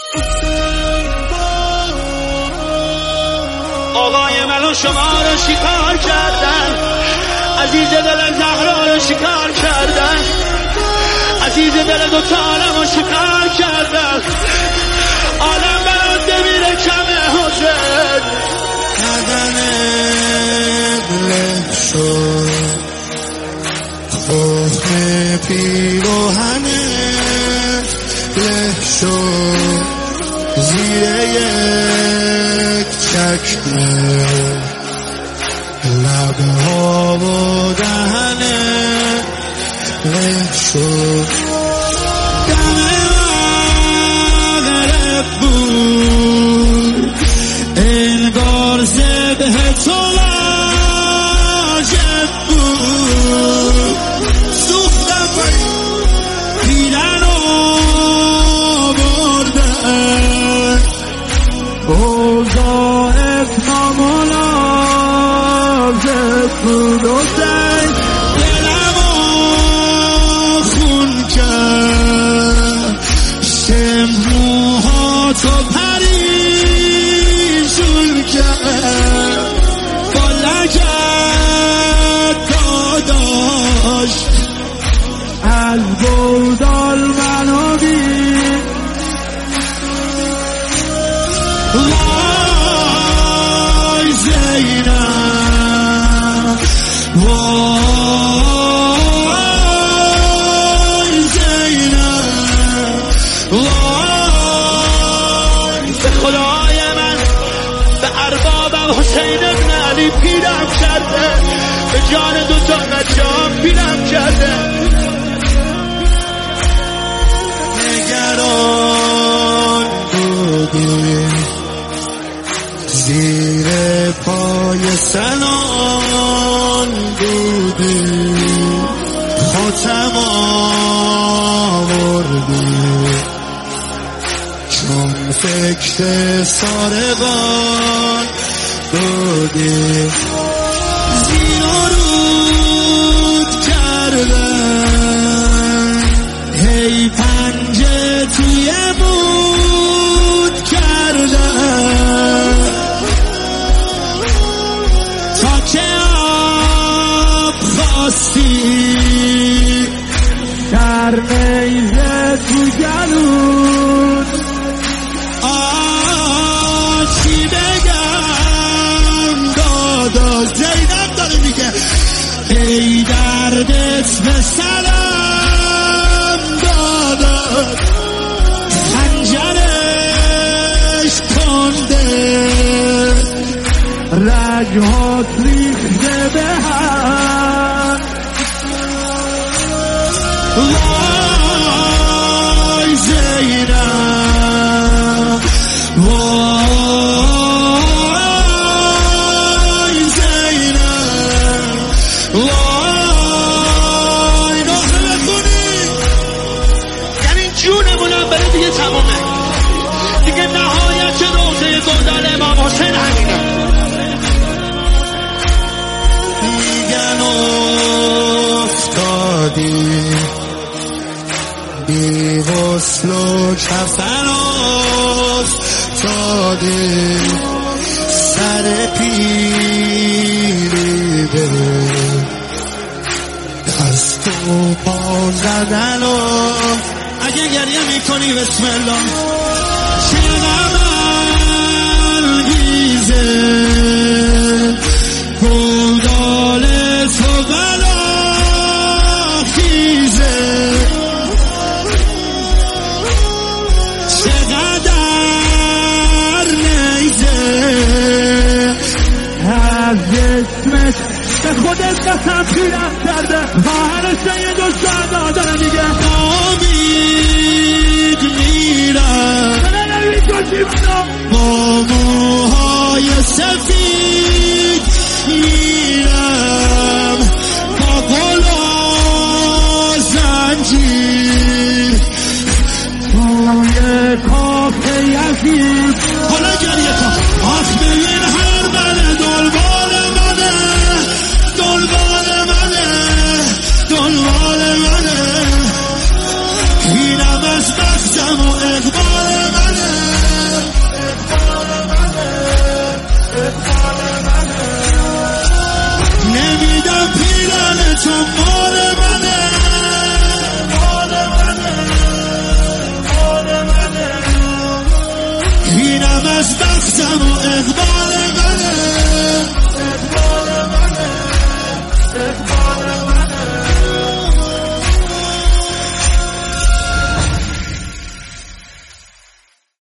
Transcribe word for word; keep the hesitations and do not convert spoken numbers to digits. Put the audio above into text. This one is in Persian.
آقای من و شما رو شکار کردن، عزیز دل زهرا رو شکار کردن، عزیز دل دو تالم رو شکار کردن. آدم برات بمیره کمه حسین. بدنت له شد، خفه پیراهنت له شد، زیر یک چکمه لبها و دهنت له شد. دم مغرب بود انگار زبه تو واجب بود، سوختم پیرن آوردن، اوضاع نامناسب بود و دل دلم خون کرد، شمروها تو پریشون کرد، با لگت داداش از بودال منو دید. وای زینب، وای زینب، وای به خدای من، به اربابم حسین ابن علی پیرم کرده، به جان دو تا نجام پیرم کرده. نگران بودی زیر پای سنان بودی، خاتم آوردی چون فکر ساربان بودی، زین و رود کردن هی پنجه توی بود کردن، تا که آب خواستی در نیزه تو گلون. آه چی بگم داداش، زینب داره میگه ای دردت به سلام داداش، خنجرش کنده رگهات ریخته به هم. وای زینب، وای زینب، وای ناخه بخونی. یعنی جونمونم بره دیگه تمامه دیگه، نهایت روزه گودال امام حسین همینه. میگن افتادی بی غسل و کفن افتادی، سر پیری به دست و پا زدن و اگه گریه میکنی بسم الله. چه غم‌انگیزه گودال تو بلاخیزه، چقدر نیزه از جسمش به خودت قسم پیرم کرده. خواهر سید و سعدا داره میگه امید میرم با موهای سفید میرم، با قل و زنجیر توی کاف یزید. حالا گریه کن آخ ببین هر منه، دنبال منه، دنبال منه، دنبال منه، اینم از بختم و اقبال منه. تو مال منه، مال منه، مال منه. اینم از بختم و اقبال